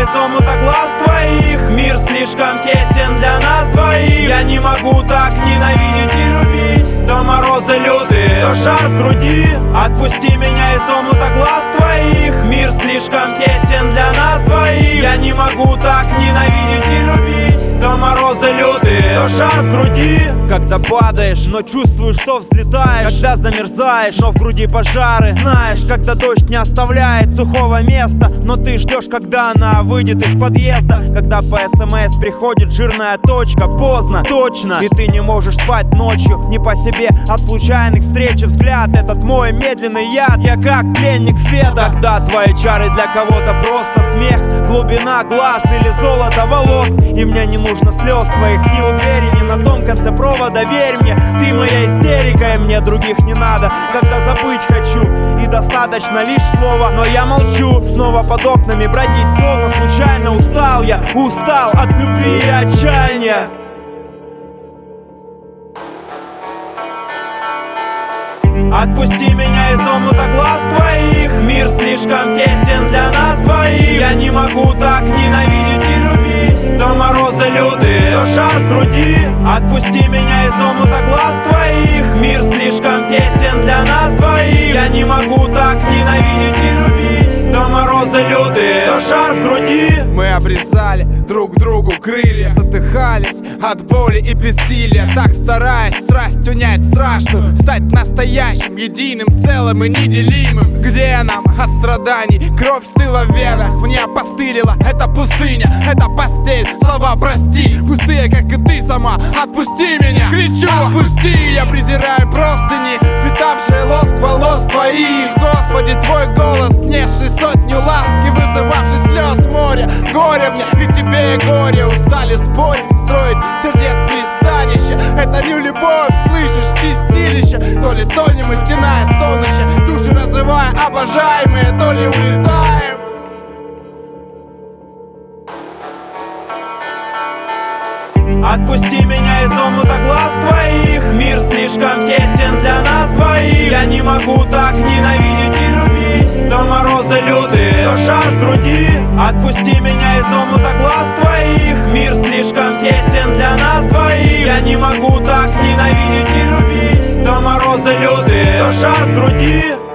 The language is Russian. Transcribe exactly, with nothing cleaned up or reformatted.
из омута глаз твоих. Мир слишком тесен для нас двоих. Я не могу так ненавидеть и любить. То морозы лютые, то жар в груди. Отпусти меня из омута глаз твоих. Мир слишком тесен для нас двоих. Я не могу так ненавидеть и любить. То морозы лютые, то жар в груди. Когда падаешь, но чувствуешь, что взлетаешь. Когда замерзаешь, но в груди пожары. Знаешь, когда дождь не оставляет сухого места, но ты ждешь, когда она выйдет из подъезда. Когда по смс приходит жирная точка. Поздно, точно, и ты не можешь спать ночью. Не по себе от случайных встреч и взгляд. Этот мой медленный яд, я как пленник света. Когда твои чары для кого-то просто смех, глубина глаз или золото волос. И мне не нужно слез твоих ни у двери, ни на том конце провода. Верь мне, ты моя истерика, и мне других не надо. Когда забыть хочу, и достаточно лишь слова, но я молчу. Снова под окнами бродить, словно случайно устал я. Устал от любви и отчаяния. Отпусти меня из омута глаз твоих. Мир слишком тесен для нас двоих. Я не могу так ненавидеть и любить. То морозы лютые, то жар в груди. Отпусти меня из омута глаз твоих. Мир слишком тесен для нас двоих. Я не могу так ненавидеть и любить. То морозы лютые, то жар в груди. Мы обрезали друг другу крылья, задыхались от боли и бессилия. Так стараясь страсть унять страшную, стать настоящим, единым, целым и неделимым. Где нам от страданий? Кровь стыла в венах, мне опостылила эта пустыня, эта постель, слова прости, пустые, как и ты сама. Отпусти меня, кричу, отпусти. Я презираю простыни, впитавшие лоск волос твоих. Господи, твой голос, снесший сотню ласк и вызывавший слез моря. Горе мне и тебе и горе. Устали спорить, строить сердец пристанище. Это не любовь, слышишь, чистилище. То ли тонем и стеная стонущая, души разрывая, обожаемые, то ли улетаем. Отпусти меня из омута глаз твоих. Мир слишком тесен для нас двоих. Я не могу так ненавидеть и любить. То морозы лютые, то жар в груди. Отпусти меня из омута глаз твоих. Мир слишком тесен для нас двоих. Я не могу так ненавидеть и любить. То морозы лютые, то жар в груди.